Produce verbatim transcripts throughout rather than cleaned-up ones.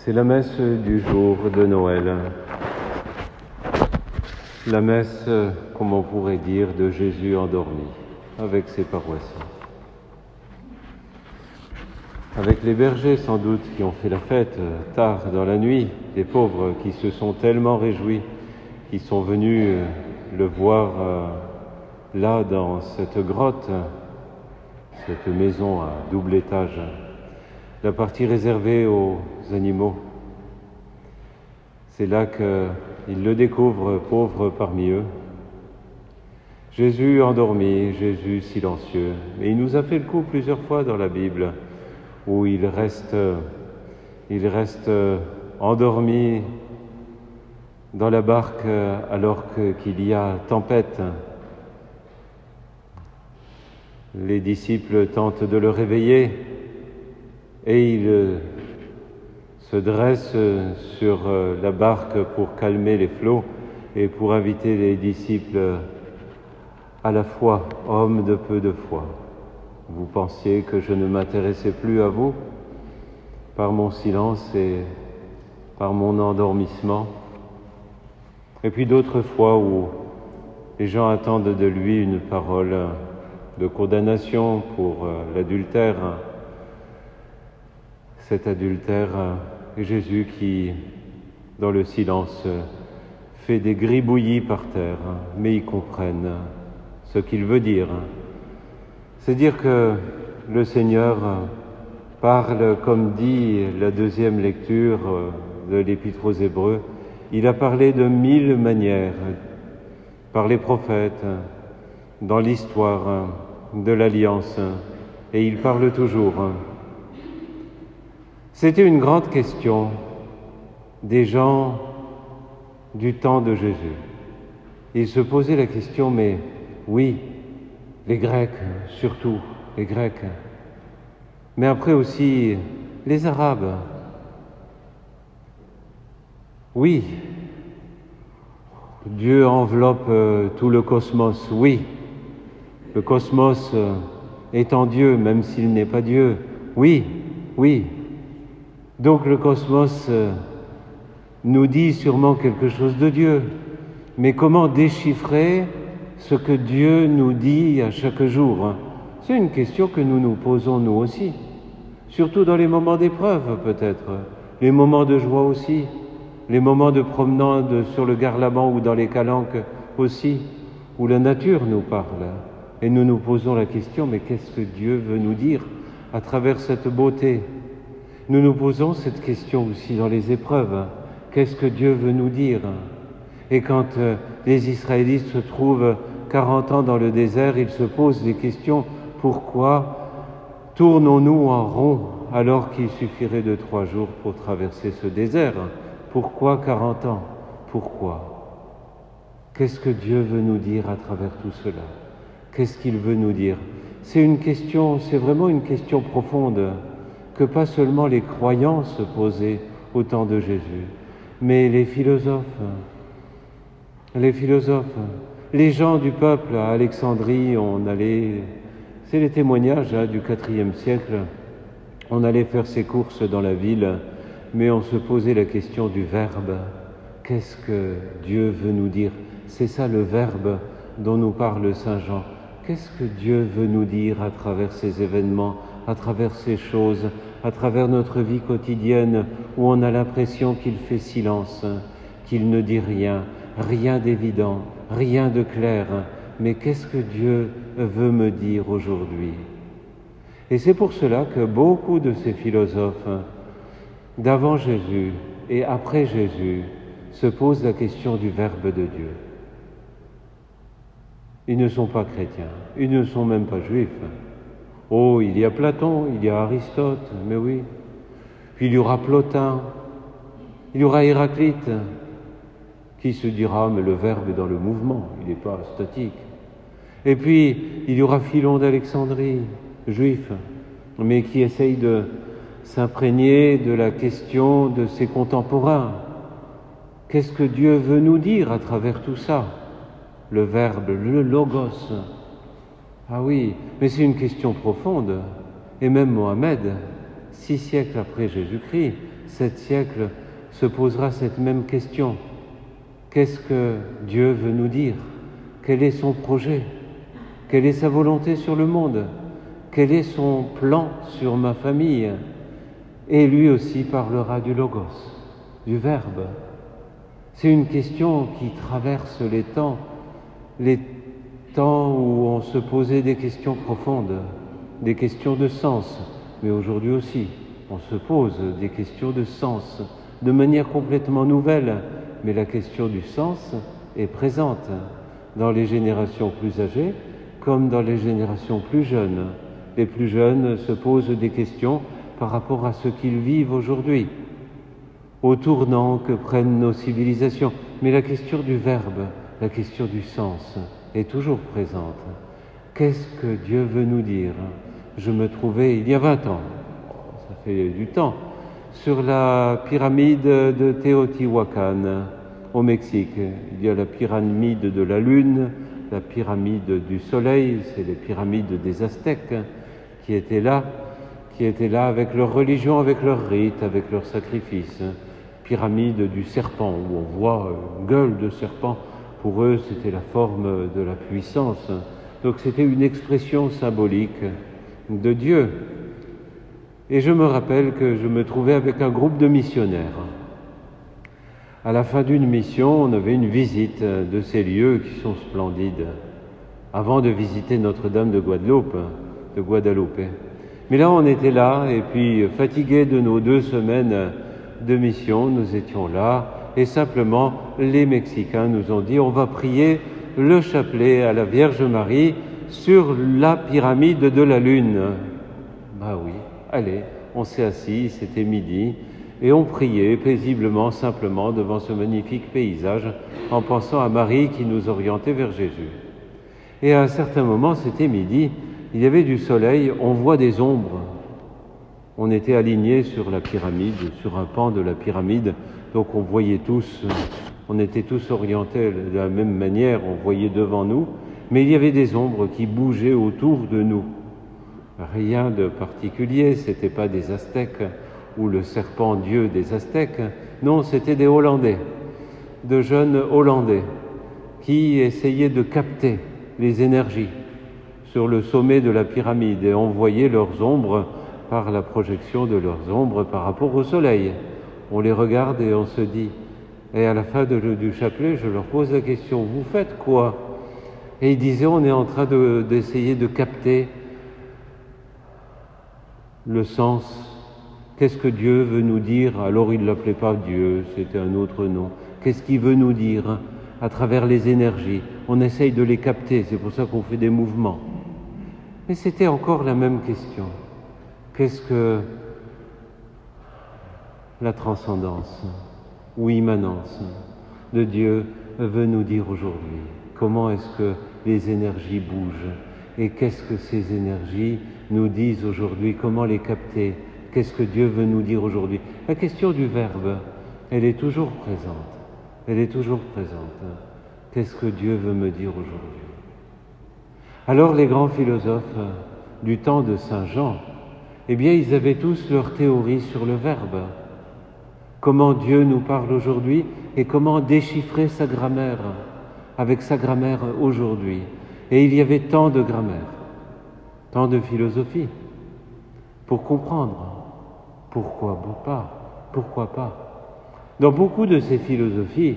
C'est la messe du jour de Noël. La messe, comme on pourrait dire, de Jésus endormi, avec ses paroissiens. Avec les bergers, sans doute, qui ont fait la fête tard dans la nuit, les pauvres qui se sont tellement réjouis, qui sont venus le voir euh, là, dans cette grotte, cette maison à double étage, la partie réservée aux animaux. C'est là qu'ils le découvrent, pauvre parmi eux. Jésus endormi, Jésus silencieux. Et il nous a fait le coup plusieurs fois dans la Bible, où il reste, il reste endormi dans la barque alors que, qu'il y a tempête. Les disciples tentent de le réveiller et il se dresse sur la barque pour calmer les flots et pour inviter les disciples à la foi, hommes de peu de foi. Vous pensiez que je ne m'intéressais plus à vous par mon silence et par mon endormissement. Et puis d'autres fois où les gens attendent de lui une parole de condamnation pour l'adultère. Cet adultère, et Jésus qui, dans le silence, fait des gribouillis par terre, mais ils comprennent ce qu'il veut dire. C'est dire que le Seigneur parle, comme dit la deuxième lecture de l'Épître aux Hébreux, il a parlé de mille manières, par les prophètes, dans l'histoire de l'Alliance, et il parle toujours. C'était une grande question des gens du temps de Jésus. Ils se posaient la question, mais oui, les Grecs, surtout les Grecs, mais après aussi les Arabes. Oui, Dieu enveloppe euh, tout le cosmos, oui. Le cosmos euh, étant Dieu, même s'il n'est pas Dieu, oui, oui. Donc le cosmos euh, nous dit sûrement quelque chose de Dieu, mais comment déchiffrer ce que Dieu nous dit à chaque jour, hein? C'est une question que nous nous posons nous aussi, surtout dans les moments d'épreuve peut-être, les moments de joie aussi, les moments de promenade sur le Garlaban ou dans les calanques aussi, où la nature nous parle. Et nous nous posons la question, mais qu'est-ce que Dieu veut nous dire à travers cette beauté ? Nous nous posons cette question aussi dans les épreuves. Qu'est-ce que Dieu veut nous dire ? Et quand euh, les Israélites se trouvent quarante ans dans le désert, ils se posent des questions. Pourquoi tournons-nous en rond alors qu'il suffirait de trois jours pour traverser ce désert ? Pourquoi quarante ans ? Pourquoi ? Qu'est-ce que Dieu veut nous dire à travers tout cela ? Qu'est-ce qu'il veut nous dire ? C'est une question, c'est vraiment une question profonde que pas seulement les croyants se posaient au temps de Jésus, mais les philosophes, les philosophes, les gens du peuple à Alexandrie, on allait, c'est les témoignages hein, du quatrième siècle, on allait faire ses courses dans la ville, mais on se posait la question du verbe. Qu'est-ce que Dieu veut nous dire ? C'est ça le verbe dont nous parle Saint Jean. Qu'est-ce que Dieu veut nous dire à travers ces événements, à travers ces choses, à travers notre vie quotidienne où on a l'impression qu'il fait silence, qu'il ne dit rien, rien d'évident, rien de clair. Mais qu'est-ce que Dieu veut me dire aujourd'hui ? Et c'est pour cela que beaucoup de ces philosophes, d'avant Jésus et après Jésus, se posent la question du Verbe de Dieu. Ils ne sont pas chrétiens, ils ne sont même pas juifs. Oh, il y a Platon, il y a Aristote, mais oui. Puis il y aura Plotin, il y aura Héraclite, qui se dira, mais le Verbe est dans le mouvement, il n'est pas statique. Et puis, il y aura Philon d'Alexandrie, juif, mais qui essaye de s'imprégner de la question de ses contemporains. Qu'est-ce que Dieu veut nous dire à travers tout ça ? Le Verbe, le Logos. Ah oui, mais c'est une question profonde. Et même Mohamed, six siècles après Jésus-Christ, sept siècles se posera cette même question. Qu'est-ce que Dieu veut nous dire? Quel est son projet? Quelle est sa volonté sur le monde? Quel est son plan sur ma famille? Et lui aussi parlera du Logos, du Verbe. C'est une question qui traverse les temps, les temps où on se posait des questions profondes, des questions de sens, mais aujourd'hui aussi, on se pose des questions de sens, de manière complètement nouvelle, mais la question du sens est présente dans les générations plus âgées comme dans les générations plus jeunes. Les plus jeunes se posent des questions par rapport à ce qu'ils vivent aujourd'hui, au tournant que prennent nos civilisations. Mais la question du verbe, la question du sens est toujours présente. Qu'est-ce que Dieu veut nous dire? Je me trouvais il y a vingt ans, ça fait du temps, sur la pyramide de Teotihuacan au Mexique. Il y a la pyramide de la Lune, la pyramide du Soleil, c'est les pyramides des Aztèques qui étaient là, qui étaient là avec leur religion, avec leurs rites, avec leurs sacrifices. Pyramide du serpent, où on voit une gueule de serpent. Pour eux, c'était la forme de la puissance. Donc c'était une expression symbolique de Dieu. Et je me rappelle que je me trouvais avec un groupe de missionnaires. À la fin d'une mission, on avait une visite de ces lieux qui sont splendides, avant de visiter Notre-Dame de Guadeloupe, de Guadeloupe. Mais là, on était là, et puis fatigués de nos deux semaines de mission, nous étions là, et simplement, les Mexicains nous ont dit, on va prier le chapelet à la Vierge Marie sur la pyramide de la Lune. Bah oui, allez, on s'est assis, c'était midi, et on priait paisiblement, simplement, devant ce magnifique paysage, en pensant à Marie qui nous orientait vers Jésus. Et à un certain moment, c'était midi, il y avait du soleil, on voit des ombres. On était alignés sur la pyramide, sur un pan de la pyramide, donc on voyait tous, on était tous orientés de la même manière, on voyait devant nous, mais il y avait des ombres qui bougeaient autour de nous. Rien de particulier, c'était pas des Aztèques ou le serpent dieu des Aztèques, non, c'était des Hollandais, de jeunes Hollandais qui essayaient de capter les énergies sur le sommet de la pyramide et on voyait leurs ombres par la projection de leurs ombres par rapport au soleil. On les regarde et on se dit, et à la fin de, du chapelet, je leur pose la question, vous faites quoi? Et ils disaient, on est en train de, d'essayer de capter le sens. Qu'est-ce que Dieu veut nous dire? Alors il ne l'appelait pas Dieu, c'était un autre nom. Qu'est-ce qu'il veut nous dire à travers les énergies? On essaye de les capter, c'est pour ça qu'on fait des mouvements. Mais c'était encore la même question. Qu'est-ce que la transcendance ou immanence de Dieu veut nous dire aujourd'hui? Comment est-ce que les énergies bougent? Et qu'est-ce que ces énergies nous disent aujourd'hui? Comment les capter? Qu'est-ce que Dieu veut nous dire aujourd'hui? La question du verbe, elle est toujours présente. Elle est toujours présente. Qu'est-ce que Dieu veut me dire aujourd'hui? Alors les grands philosophes du temps de Saint Jean, eh bien ils avaient tous leur théorie sur le verbe. Comment Dieu nous parle aujourd'hui et comment déchiffrer sa grammaire, avec sa grammaire aujourd'hui. Et il y avait tant de grammaire, tant de philosophie, pour comprendre. Pourquoi pas? Pourquoi pas? Dans beaucoup de ces philosophies,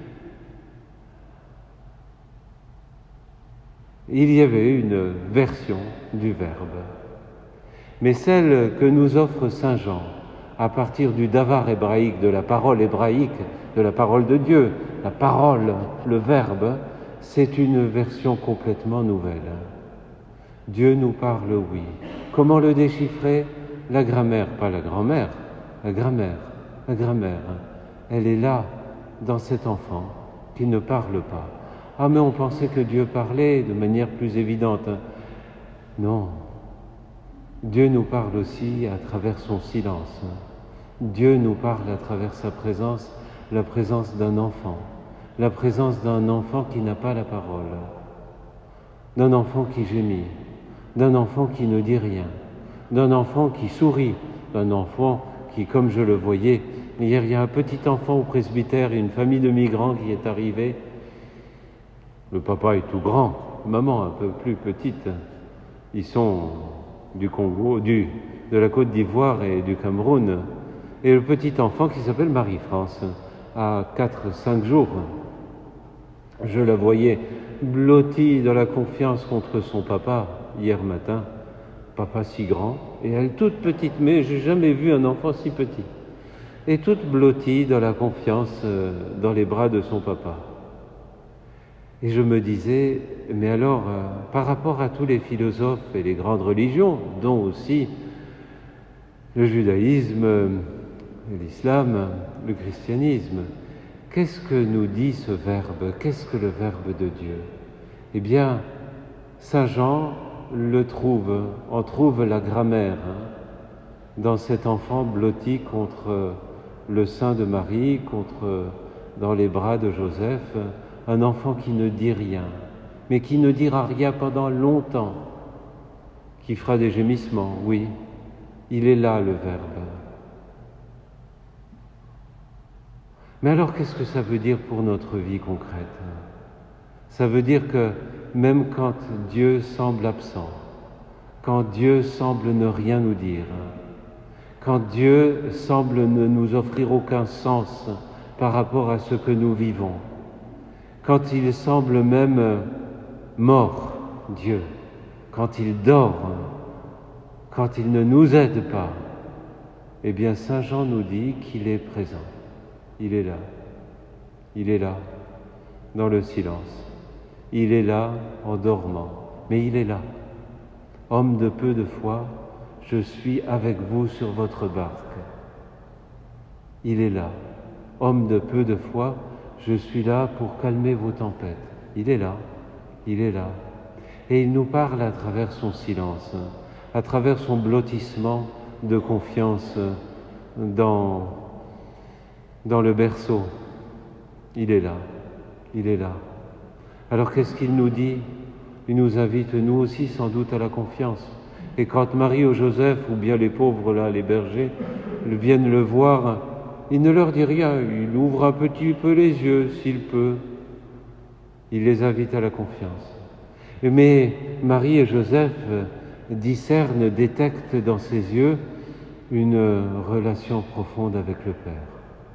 il y avait une version du verbe. Mais celle que nous offre Saint Jean, à partir du davar hébraïque, de la parole hébraïque, de la parole de Dieu, la parole, le verbe, c'est une version complètement nouvelle. Dieu nous parle, oui. Comment le déchiffrer? La grammaire, pas la grand-mère, la grammaire, la grammaire, elle est là, dans cet enfant qui ne parle pas. Ah, mais on pensait que Dieu parlait de manière plus évidente. Non. Dieu nous parle aussi à travers son silence. Dieu nous parle à travers sa présence, la présence d'un enfant, la présence d'un enfant qui n'a pas la parole, d'un enfant qui gémit, d'un enfant qui ne dit rien, d'un enfant qui sourit, d'un enfant qui, comme je le voyais, hier il y a un petit enfant au presbytère et une famille de migrants qui est arrivée. Le papa est tout grand, maman un peu plus petite. Ils sont du Congo, du, de la Côte d'Ivoire et du Cameroun. Et le petit enfant qui s'appelle Marie-France, à quatre cinq jours. Je la voyais blottie dans la confiance contre son papa hier matin. Papa si grand, et elle toute petite, mais j'ai jamais vu un enfant si petit. Et toute blottie dans la confiance euh, dans les bras de son papa. Et je me disais, mais alors, euh, par rapport à tous les philosophes et les grandes religions, dont aussi le judaïsme, euh, l'islam, le christianisme, qu'est-ce que nous dit ce verbe? Qu'est-ce que le verbe de Dieu? Eh bien, Saint Jean le trouve, on trouve la grammaire hein, dans cet enfant blotti contre le sein de Marie, contre dans les bras de Joseph, un enfant qui ne dit rien, mais qui ne dira rien pendant longtemps, qui fera des gémissements, oui, il est là le verbe. Mais alors qu'est-ce que ça veut dire pour notre vie concrète? Ça veut dire que même quand Dieu semble absent, quand Dieu semble ne rien nous dire, quand Dieu semble ne nous offrir aucun sens par rapport à ce que nous vivons, quand il semble même mort, Dieu, quand il dort, quand il ne nous aide pas, eh bien Saint Jean nous dit qu'il est présent, il est là, il est là, dans le silence. Il est là en dormant, mais il est là. Homme de peu de foi, je suis avec vous sur votre barque. Il est là. Homme de peu de foi, je suis là pour calmer vos tempêtes. Il est là, il est là. Et il nous parle à travers son silence, à travers son blottissement de confiance dans, dans le berceau. Il est là, il est là. Alors qu'est-ce qu'il nous dit? Il nous invite, nous aussi, sans doute, à la confiance. Et quand Marie ou Joseph, ou bien les pauvres, là, les bergers, viennent le voir, il ne leur dit rien. Il ouvre un petit peu les yeux, s'il peut. Il les invite à la confiance. Mais Marie et Joseph discernent, détectent dans ses yeux une relation profonde avec le Père.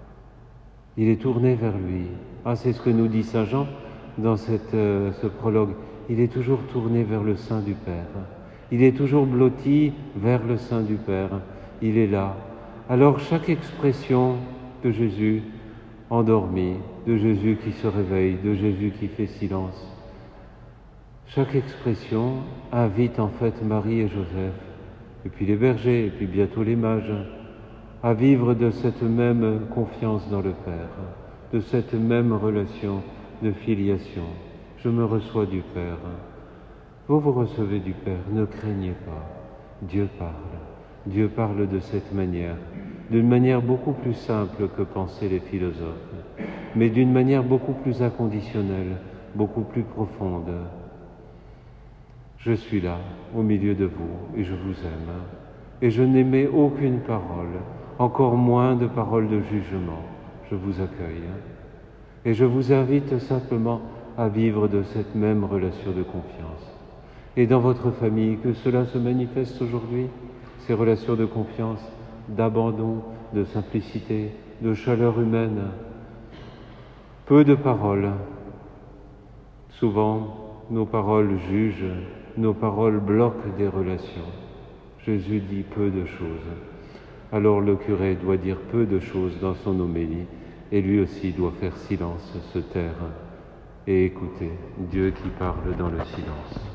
Il est tourné vers lui. Ah, c'est ce que nous dit Saint Jean dans cette, euh, ce prologue. Il est toujours tourné vers le sein du Père. Il est toujours blotti vers le sein du Père. Il est là. Alors chaque expression de Jésus endormi, de Jésus qui se réveille, de Jésus qui fait silence, chaque expression invite en fait Marie et Joseph, et puis les bergers, et puis bientôt les mages, à vivre de cette même confiance dans le Père, de cette même relation de filiation. Je me reçois du Père. Vous vous recevez du Père, ne craignez pas. Dieu parle. Dieu parle de cette manière, d'une manière beaucoup plus simple que pensaient les philosophes, mais d'une manière beaucoup plus inconditionnelle, beaucoup plus profonde. Je suis là, au milieu de vous, et je vous aime. Et je n'émets aucune parole, encore moins de parole de jugement. Je vous accueille. Et je vous invite simplement à vivre de cette même relation de confiance. Et dans votre famille, que cela se manifeste aujourd'hui, ces relations de confiance, d'abandon, de simplicité, de chaleur humaine. Peu de paroles. Souvent, nos paroles jugent, nos paroles bloquent des relations. Jésus dit peu de choses. Alors le curé doit dire peu de choses dans son homélie, et lui aussi doit faire silence, se taire et écouter Dieu qui parle dans le silence.